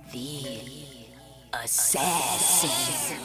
The Assassin.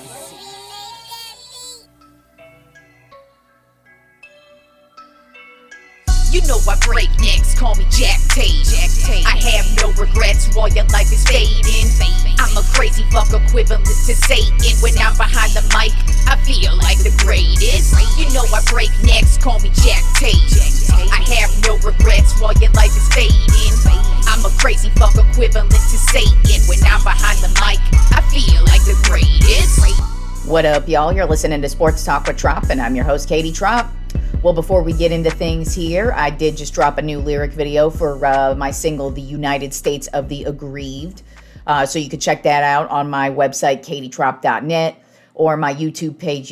You know I break necks, call me Jack Tate. I have no regrets while your life is fading. I'm a crazy fuck equivalent to Satan. When I'm behind the mic, I feel like the greatest. You know I break necks, call me Jack Tate. I have no regrets while your life is fading. I'm a crazy fuck equivalent to Satan. When I'm behind the mic, I feel like the greatest. What up, y'all? You're listening to Sports Talk with Trop, and I'm your host, Katie Trop. Well, before we get into things here, I did just drop a new lyric video for my single, The United States of the Aggrieved. So you can check that out on my website, katietrop.net, or my YouTube page,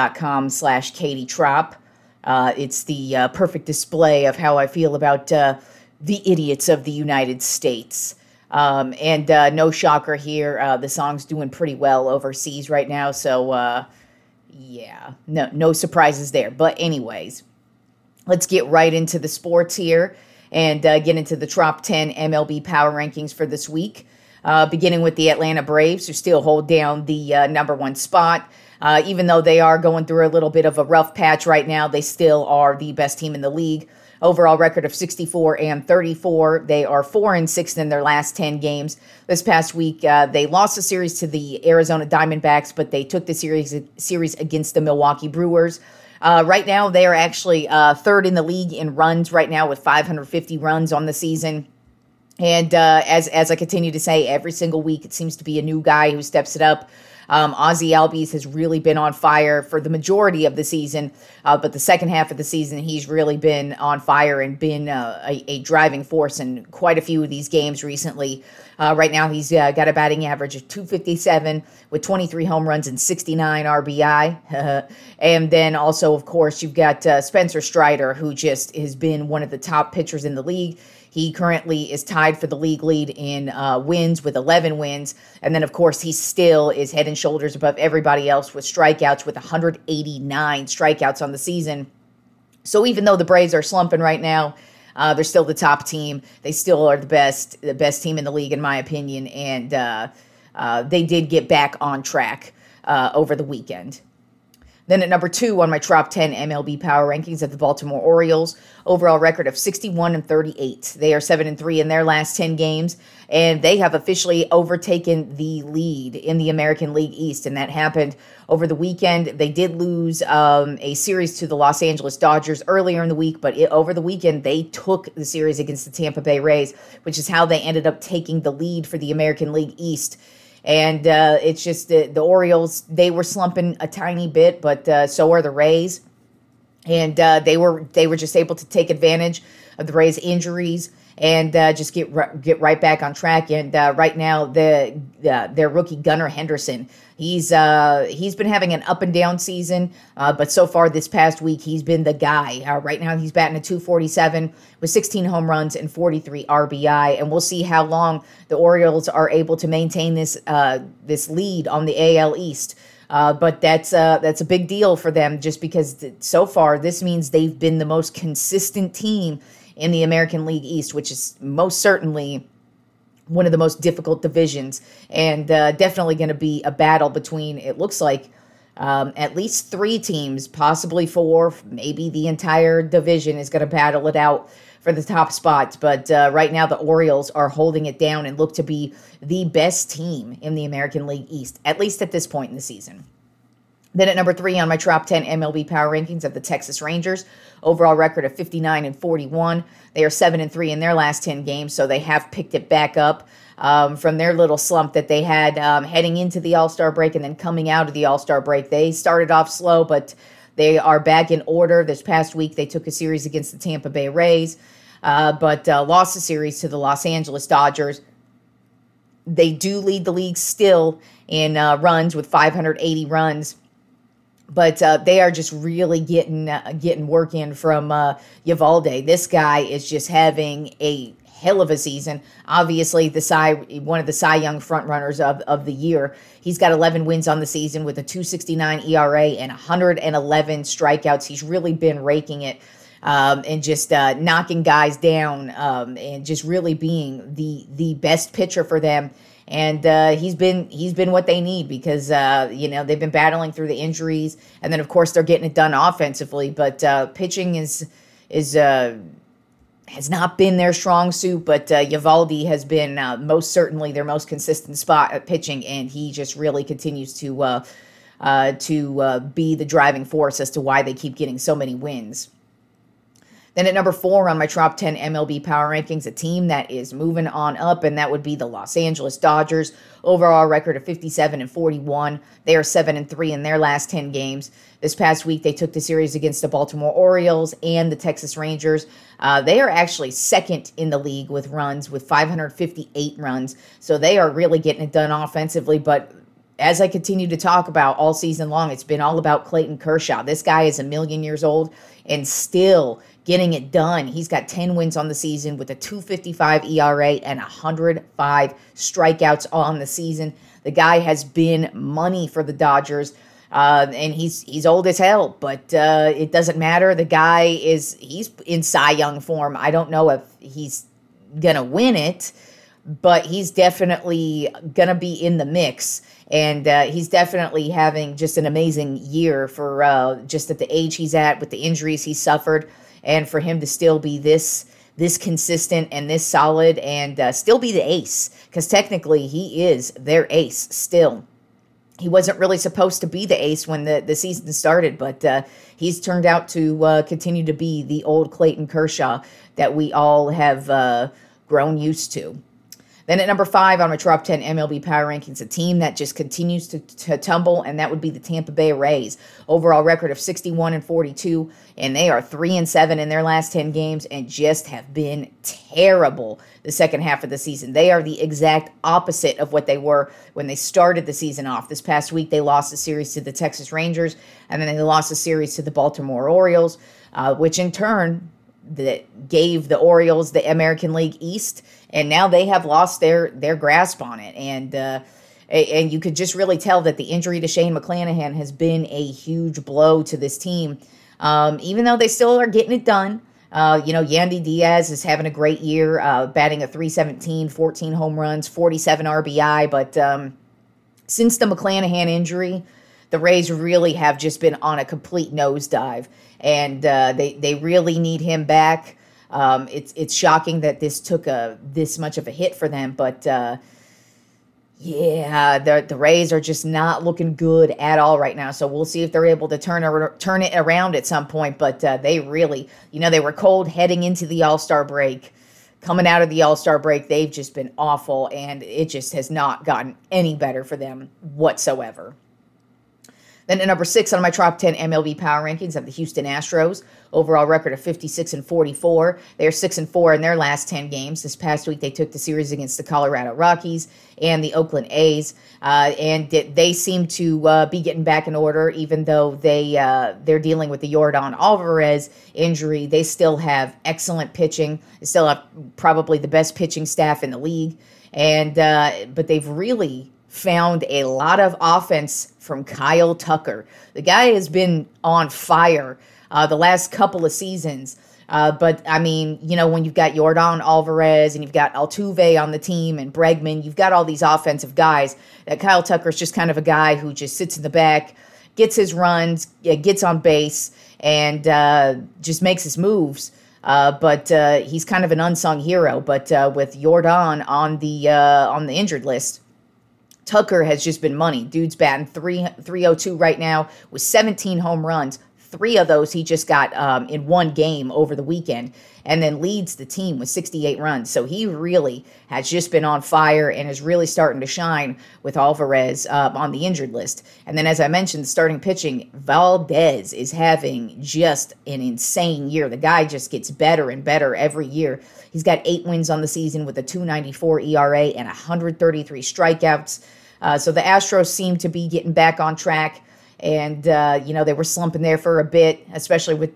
youtube.com/katietrop. It's the perfect display of how I feel about the idiots of the United States. And no shocker here, the song's doing pretty well overseas right now, so yeah, no surprises there. But anyways, let's get right into the sports here and get into the top 10 MLB power rankings for this week. Beginning with the Atlanta Braves, who still hold down the number one spot. Even though they are going through a little bit of a rough patch right now, they still are the best team in the league. Overall record of 64-34. They are 4-6 in their last 10 games. This past week, they lost a series to the Arizona Diamondbacks, but they took the series against the Milwaukee Brewers. Right now, they are actually third in the league in runs right now with 550 runs on the season. And as I continue to say, every single week, it seems to be a new guy who steps it up. Ozzie Albies has really been on fire for the majority of the season, but the second half of the season, he's really been on fire and been a driving force in quite a few of these games recently. Right now, he's got a batting average of .257 with 23 home runs and 69 RBI. And then also, of course, you've got Spencer Strider, who just has been one of the top pitchers in the league. He currently is tied for the league lead in wins with 11 wins. And then, of course, he still is head and shoulders above everybody else with strikeouts, with 189 strikeouts on the season. So even though the Braves are slumping right now, they're still the top team. They still are the best team in the league, in my opinion. And they did get back on track over the weekend. Then at number 2 on my top 10 MLB power rankings of the Baltimore Orioles, overall record of 61-38. They are 7-3 in their last 10 games, and they have officially overtaken the lead in the American League East, and that happened over the weekend. They did lose a series to the Los Angeles Dodgers earlier in the week, but over the weekend, they took the series against the Tampa Bay Rays, which is how they ended up taking the lead for the American League East. And it's just the Orioles, they were slumping a tiny bit, but so are the Rays. And they were just able to take advantage of the Rays' injuries and just get right back on track. And right now, their rookie Gunnar Henderson, he's been having an up and down season, but so far this past week, he's been the guy. Right now, he's batting at .247 with 16 home runs and 43 RBI, and we'll see how long the Orioles are able to maintain this lead on the AL East. But that's a big deal for them, just because so far this means they've been the most consistent team in the American League East, which is most certainly one of the most difficult divisions, and definitely going to be a battle between, it looks like, at least 3 teams, possibly 4, maybe the entire division is going to battle it out for the top spots. But right now, the Orioles are holding it down and look to be the best team in the American League East, at least at this point in the season. Then at number 3 on my top 10 MLB power rankings of the Texas Rangers, overall record of 59-41. They are 7-3 in their last 10 games, so they have picked it back up from their little slump that they had heading into the All-Star break and then coming out of the All-Star break. They started off slow, but they are back in order. This past week, they took a series against the Tampa Bay Rays, but lost a series to the Los Angeles Dodgers. They do lead the league still in runs with 580 runs. But they are just really getting work in from Eovaldi. This guy is just having a hell of a season. Obviously, one of the Cy Young frontrunners of the year. He's got 11 wins on the season with a .269 ERA and 111 strikeouts. He's really been raking it. And just knocking guys down and just really being the best pitcher for them. And he's been what they need because they've been battling through the injuries, and then of course they're getting it done offensively. But pitching has not been their strong suit. But Eovaldi has been most certainly their most consistent spot at pitching, and he just really continues to be the driving force as to why they keep getting so many wins. Then at number 4 on my top 10 MLB power rankings, a team that is moving on up, and that would be the Los Angeles Dodgers. Overall record of 57-41. They are 7-3 in their last 10 games. This past week, they took the series against the Baltimore Orioles and the Texas Rangers. They are actually second in the league with runs, with 558 runs. So they are really getting it done offensively, but as I continue to talk about all season long, it's been all about Clayton Kershaw. This guy is 1,000,000 years old and still getting it done. He's got 10 wins on the season with a 2.55 ERA and 105 strikeouts on the season. The guy has been money for the Dodgers, and he's old as hell, but it doesn't matter. The guy he's in Cy Young form. I don't know if he's gonna win it, but he's definitely gonna be in the mix. And he's definitely having just an amazing year for just at the age he's at, with the injuries he suffered, and for him to still be this consistent and this solid, and still be the ace, because technically he is their ace still. He wasn't really supposed to be the ace when the season started, but he's turned out to continue to be the old Clayton Kershaw that we all have grown used to. Then at number 5 on my top 10 MLB power rankings, a team that just continues to tumble, and that would be the Tampa Bay Rays. Overall record of 61-42, and they are 3-7 in their last 10 games, and just have been terrible the second half of the season. They are the exact opposite of what they were when they started the season off. This past week, they lost a series to the Texas Rangers, and then they lost a series to the Baltimore Orioles, which in turn that gave the Orioles the American League East, and now they have lost their grasp on it. And you could just really tell that the injury to Shane McClanahan has been a huge blow to this team, even though they still are getting it done. Yandy Diaz is having a great year, batting a .317, 14 home runs, 47 RBI, but since the McClanahan injury, the Rays really have just been on a complete nosedive, and they really need him back. It's shocking that this took this much of a hit for them, but the Rays are just not looking good at all right now. So we'll see if they're able to turn it around at some point. But they really, they were cold heading into the All-Star break. Coming out of the All-Star break, they've just been awful, and it just has not gotten any better for them whatsoever. Then at number 6 on my top 10 MLB power rankings, I have the Houston Astros. Overall record of 56-44. They are 6-4 in their last 10 games. This past week, they took the series against the Colorado Rockies and the Oakland A's, and they seem to be getting back in order, even though they're dealing with the Yordan Alvarez injury. They still have excellent pitching. They still have probably the best pitching staff in the league, and but they've really found a lot of offense from Kyle Tucker. The guy has been on fire the last couple of seasons. But, I mean, when you've got Yordan Alvarez and you've got Altuve on the team and Bregman, you've got all these offensive guys. That Kyle Tucker's just kind of a guy who just sits in the back, gets his runs, gets on base, and just makes his moves. But he's kind of an unsung hero. But with Yordan on the injured list, Tucker has just been money. Dude's batting .302 right now with 17 home runs. 3 of those he just got in one game over the weekend, and then leads the team with 68 runs. So he really has just been on fire and is really starting to shine with Alvarez on the injured list. And then, as I mentioned, starting pitching, Valdez is having just an insane year. The guy just gets better and better every year. He's got 8 wins on the season with a .294 ERA and 133 strikeouts. So the Astros seem to be getting back on track. And, they were slumping there for a bit, especially with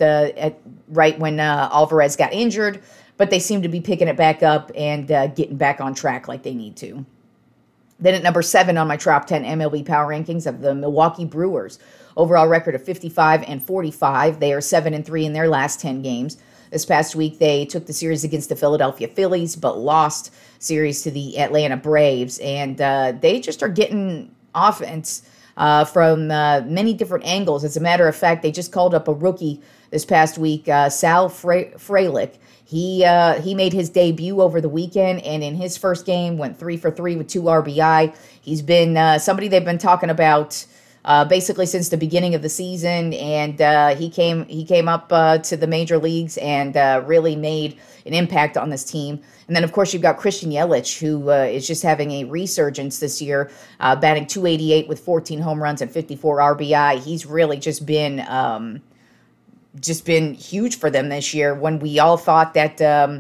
right when Alvarez got injured. But they seem to be picking it back up and getting back on track like they need to. Then at number 7 on my top 10 MLB power rankings of the Milwaukee Brewers. Overall record of 55-45. They are 7-3 in their last 10 games. This past week, they took the series against the Philadelphia Phillies, but lost series to the Atlanta Braves. And they just are getting offense from many different angles. As a matter of fact, they just called up a rookie this past week, Sal Frelick. He made his debut over the weekend, and in his first game went 3 for 3 with 2 RBI. He's been somebody they've been talking about basically since the beginning of the season, and he came up to the major leagues and really made an impact on this team. And then, of course, you've got Christian Yelich, who is just having a resurgence this year, batting .288 with 14 home runs and 54 RBI. He's really just been huge for them this year, when we all thought that,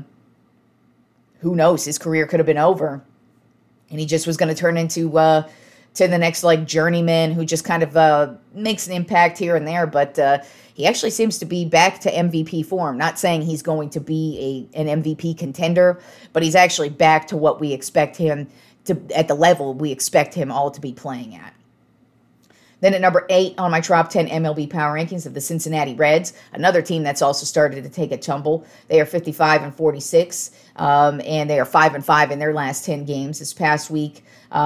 who knows, his career could have been over. And he just was going to turn into to the next journeyman who just kind of makes an impact here and there. But he actually seems to be back to MVP form. Not saying he's going to be an MVP contender, but he's actually back to what we expect him to, at the level we expect him all to be playing at. Then at number 8 on my top 10 MLB power rankings of the Cincinnati Reds, another team that's also started to take a tumble. They are 55-46, and they are 5-5 in their last 10 games. This past week,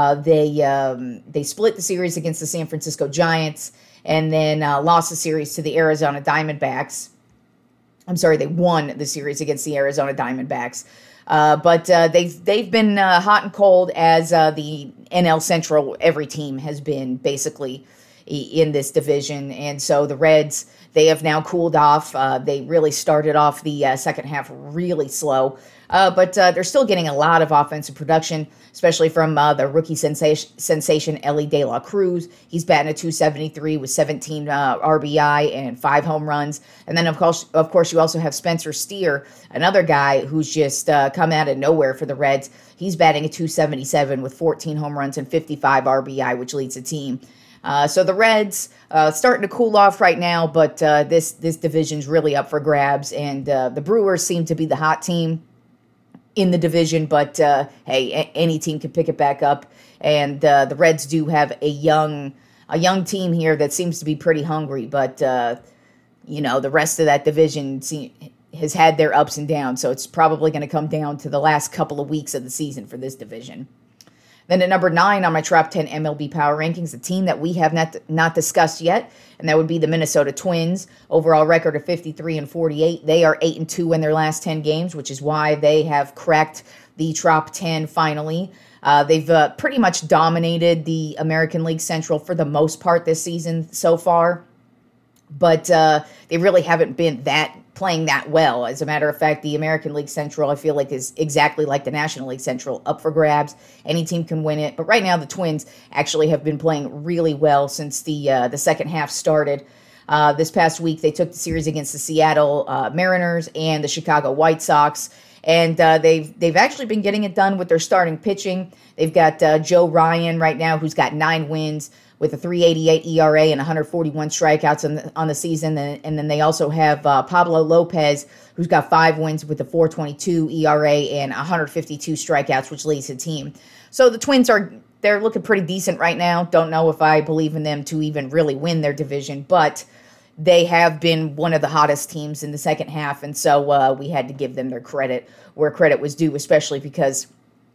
they split the series against the San Francisco Giants, and then lost the series to the Arizona Diamondbacks. I'm sorry, they won the series against the Arizona Diamondbacks. But they've been hot and cold, as the NL Central, every team has been basically in this division. And so the Reds, they have now cooled off. They really started off the second half really slow. But they're still getting a lot of offensive production, especially from the rookie sensation Elly De La Cruz. He's batting at .273 with 17 RBI and 5 home runs. And then, of course, you also have Spencer Steer, another guy who's just come out of nowhere for the Reds. He's batting at .277 with 14 home runs and 55 RBI, which leads the team. So the Reds starting to cool off right now, but this division's really up for grabs. And the Brewers seem to be the hot team in the division, but hey, any team can pick it back up. And the Reds do have a young team here that seems to be pretty hungry, but the rest of that division has had their ups and downs, so it's probably going to come down to the last couple of weeks of the season for this division. Then at number 9 on my top 10 MLB power rankings, a team that we have not discussed yet, and that would be the Minnesota Twins. Overall record of 53-48. They are 8-2 in their last 10 games, which is why they have cracked the top 10 finally. They've pretty much dominated the American League Central for the most part this season so far, but they really haven't been playing that well. As a matter of fact, the American League Central, I feel like, is exactly like the National League Central, up for grabs. Any team can win it. But right now, the Twins actually have been playing really well since the second half started. This past week, they took the series against the Seattle Mariners and the Chicago White Sox. And they've actually been getting it done with their starting pitching. They've got Joe Ryan right now, who's got 9 wins with a .388 ERA and 141 strikeouts on the season. And then they also have Pablo Lopez, who's got 5 wins with a .422 ERA and 152 strikeouts, which leads the team. So the Twins they're looking pretty decent right now. Don't know if I believe in them to even really win their division, but they have been one of the hottest teams in the second half, and so we had to give them their credit where credit was due, especially because,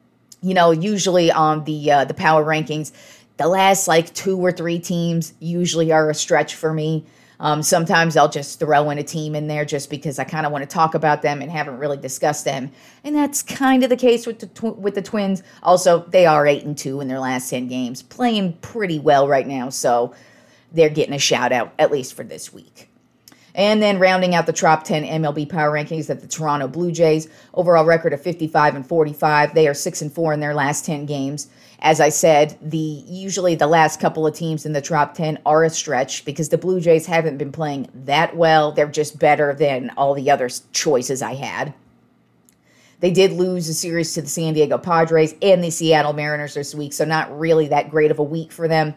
usually on the power rankings, the last 2 or 3 teams usually are a stretch for me. Sometimes I'll just throw in a team in there just because I kind of want to talk about them and haven't really discussed them. And that's kind of the case with the Twins. Also, they are 8-2 in their last 10 games, playing pretty well right now. So they're getting a shout out, at least for this week. And then rounding out the top 10 MLB power rankings at the Toronto Blue Jays, overall record of 55-45. They are 6-4 in their last 10 games. As I said, usually the last couple of teams in the top 10 are a stretch because the Blue Jays haven't been playing that well. They're just better than all the other choices I had. They did lose a series to the San Diego Padres and the Seattle Mariners this week, so not really that great of a week for them.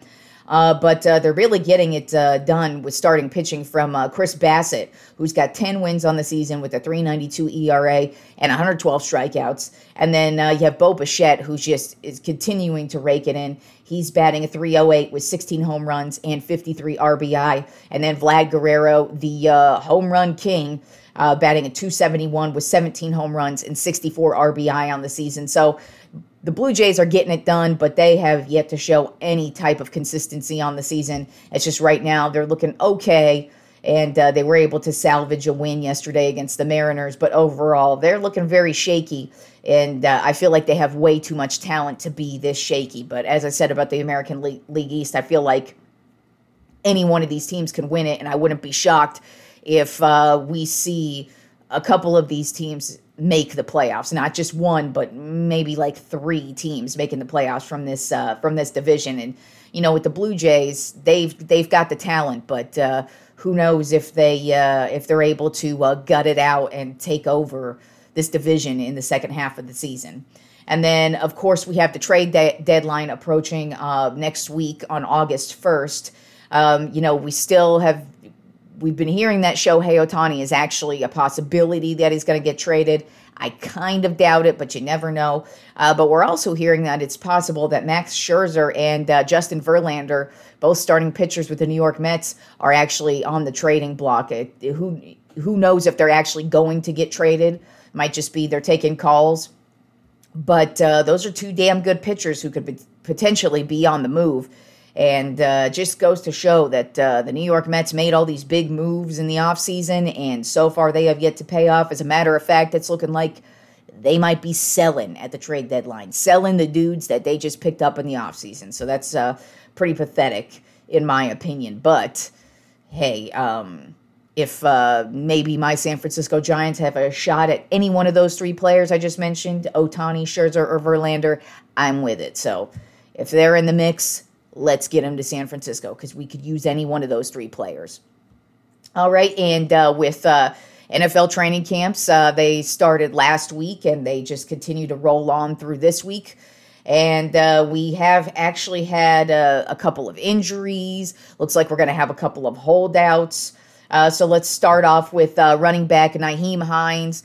But they're really getting it done with starting pitching from Chris Bassett, who's got 10 wins on the season with a 3.92 ERA and 112 strikeouts. And then you have Bo Bichette, who just is continuing to rake it in. He's batting a 3.08 with 16 home runs and 53 RBI. And then Vlad Guerrero, the home run king, batting a 271 with 17 home runs and 64 RBI on the season. So the Blue Jays are getting it done, but they have yet to show any type of consistency on the season. It's just right now they're looking okay, and they were able to salvage a win yesterday against the Mariners, but overall they're looking very shaky, and I feel like they have way too much talent to be this shaky. But as I said about the American League East, I feel like any one of these teams can win it, and I wouldn't be shocked if we see a couple of these teams make the playoffs. Not just one, but maybe like 3 teams making the playoffs from this division. And with the Blue Jays, they've got the talent, but who knows if they're able to gut it out and take over this division in the second half of the season. And then, of course, we have the trade deadline approaching next week on August 1st. We've been hearing that Shohei Ohtani is actually a possibility that he's going to get traded. I kind of doubt it, but you never know. But we're also hearing that it's possible that Max Scherzer and Justin Verlander, both starting pitchers with the New York Mets, are actually on the trading block. Who knows if they're actually going to get traded? Might just be they're taking calls. But those are 2 damn good pitchers who could potentially be on the move. And just goes to show that the New York Mets made all these big moves in the offseason, and so far they have yet to pay off. As a matter of fact, it's looking like they might be selling at the trade deadline, selling the dudes that they just picked up in the offseason. So that's pretty pathetic, in my opinion. But, hey, if maybe my San Francisco Giants have a shot at any one of those 3 players I just mentioned, Ohtani, Scherzer, or Verlander, I'm with it. So if they're in the mix, let's get him to San Francisco, because we could use any one of those 3 players. All right, and with NFL training camps, they started last week, and they just continue to roll on through this week. And we have actually had a couple of injuries. Looks like we're going to have a couple of holdouts. So let's start off with running back Nyheim Hines.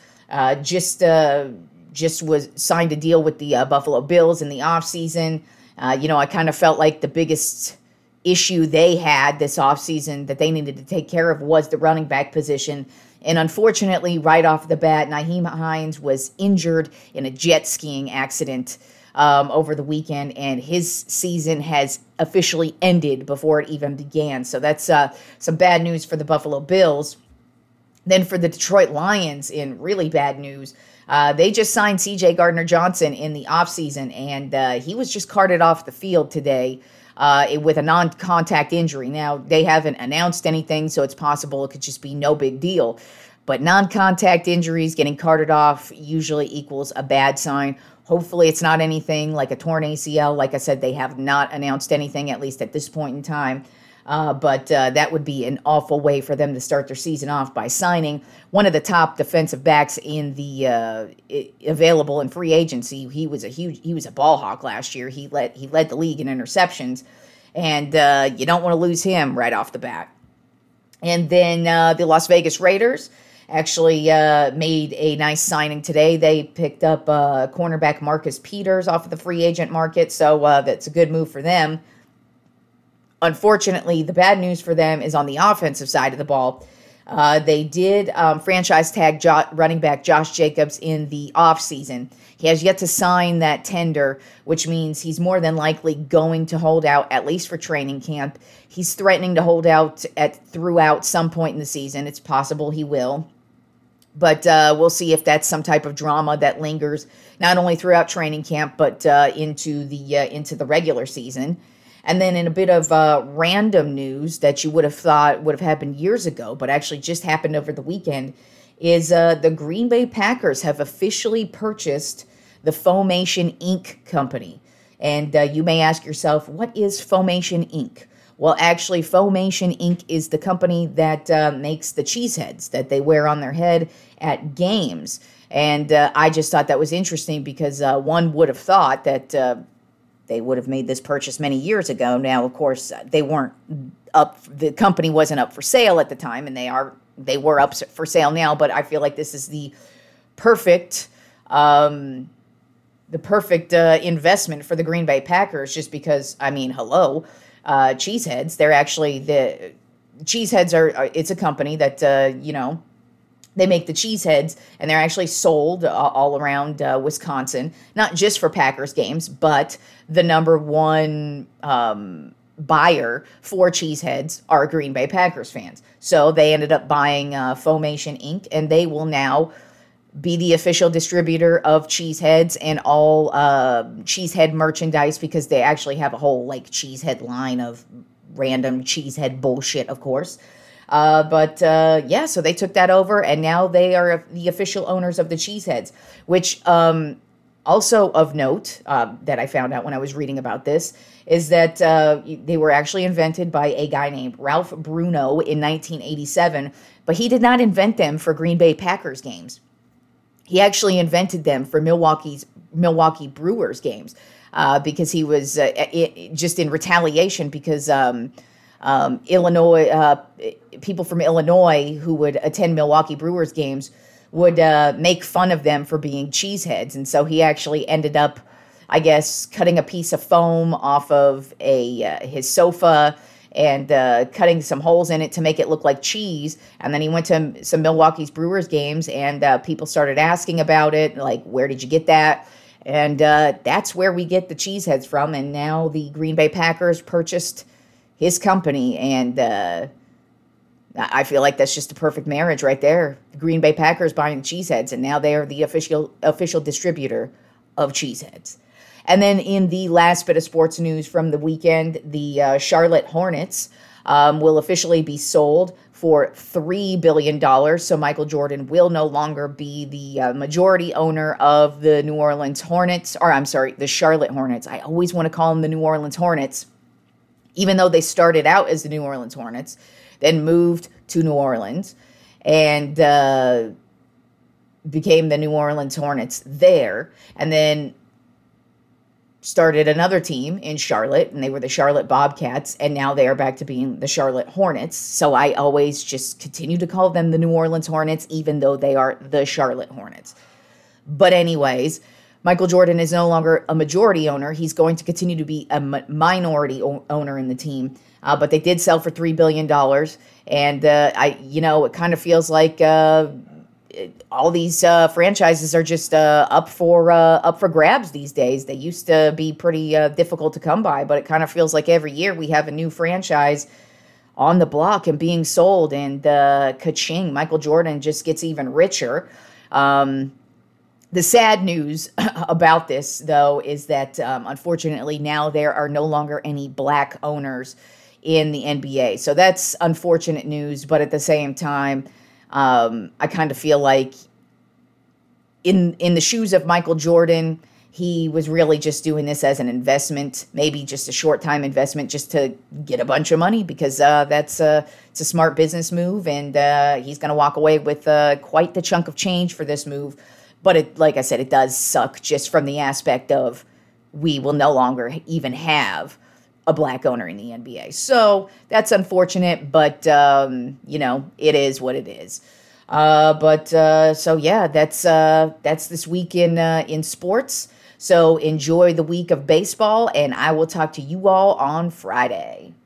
Just was signed a deal with the Buffalo Bills in the offseason. I kind of felt like the biggest issue they had this offseason that they needed to take care of was the running back position. And unfortunately, right off the bat, Nyheim Hines was injured in a jet skiing accident over the weekend, and his season has officially ended before it even began. So that's some bad news for the Buffalo Bills. Then for the Detroit Lions, in really bad news, they just signed C.J. Gardner-Johnson in the offseason, and he was just carted off the field today with a non-contact injury. Now, they haven't announced anything, so it's possible it could just be no big deal. But non-contact injuries, getting carted off, usually equals a bad sign. Hopefully it's not anything like a torn ACL. Like I said, they have not announced anything, at least at this point in time. But that would be an awful way for them to start their season off, by signing one of the top defensive backs in the available in free agency. He was a ball hawk last year. He led the league in interceptions, and you don't want to lose him right off the bat. And then the Las Vegas Raiders actually made a nice signing today. They picked up cornerback Marcus Peters off of the free agent market, so that's a good move for them. Unfortunately, the bad news for them is on the offensive side of the ball. They did franchise tag running back Josh Jacobs in the offseason. He has yet to sign that tender, which means he's more than likely going to hold out, at least for training camp. He's threatening to hold out throughout some point in the season. It's possible he will. But we'll see if that's some type of drama that lingers not only throughout training camp, but into the regular season. And then in a bit of random news that you would have thought would have happened years ago, but actually just happened over the weekend, is the Green Bay Packers have officially purchased the Foamation Inc. company. And you may ask yourself, what is Foamation Inc.? Well, actually, Foamation Inc. is the company that makes the cheese heads that they wear on their head at games. And I just thought that was interesting because one would have thought that they would have made this purchase many years ago. Now, of course, they weren't up. The company wasn't up for sale at the time, and they were up for sale now. But I feel like this is the perfect investment for the Green Bay Packers, just because, I mean, hello, Cheeseheads. They're actually Cheeseheads are it's a company that they make the Cheeseheads, and they're actually sold all around Wisconsin, not just for Packers games, but the number one buyer for Cheeseheads are Green Bay Packers fans. So they ended up buying Foamation Inc., and they will now be the official distributor of Cheeseheads and all Cheesehead merchandise, because they actually have a whole Cheesehead line of random Cheesehead bullshit, of course. So they took that over, and now they are the official owners of the Cheeseheads, which also of note that I found out when I was reading about this is that they were actually invented by a guy named Ralph Bruno in 1987, but he did not invent them for Green Bay Packers games. He actually invented them for Milwaukee Brewers games because he was just in retaliation because Illinois people from Illinois who would attend Milwaukee Brewers games would make fun of them for being cheeseheads. And so he actually ended up, I guess, cutting a piece of foam off of his sofa and cutting some holes in it to make it look like cheese. And then he went to some Milwaukee's Brewers games, and people started asking about it, like, where did you get that? And that's where we get the cheeseheads from. And now the Green Bay Packers purchased his company, and I feel like that's just a perfect marriage right there. The Green Bay Packers buying the Cheeseheads, and now they are the official distributor of Cheeseheads. And then in the last bit of sports news from the weekend, the Charlotte Hornets will officially be sold for $3 billion. So Michael Jordan will no longer be the majority owner of the the Charlotte Hornets. I always want to call them the New Orleans Hornets, even though they started out as the New Orleans Hornets, then moved to New Orleans and became the New Orleans Hornets there, and then started another team in Charlotte, and they were the Charlotte Bobcats, and now they are back to being the Charlotte Hornets. So I always just continue to call them the New Orleans Hornets, even though they are the Charlotte Hornets. But anyways, Michael Jordan is no longer a majority owner. He's going to continue to be a minority owner in the team. But they did sell for $3 billion. And, it kind of feels like all these franchises are just up for grabs these days. They used to be pretty difficult to come by, but it kind of feels like every year we have a new franchise on the block and being sold. And ka-ching, Michael Jordan just gets even richer. The sad news about this, though, is that unfortunately now there are no longer any black owners in the NBA. So that's unfortunate news, but at the same time, I kind of feel like in the shoes of Michael Jordan, he was really just doing this as an investment, maybe just a short-time investment just to get a bunch of money, because it's a smart business move, and he's going to walk away with quite the chunk of change for this move. But like I said, it does suck just from the aspect of we will no longer even have a black owner in the NBA. So that's unfortunate, but, it is what it is. That's this week in sports. So enjoy the week of baseball, and I will talk to you all on Friday.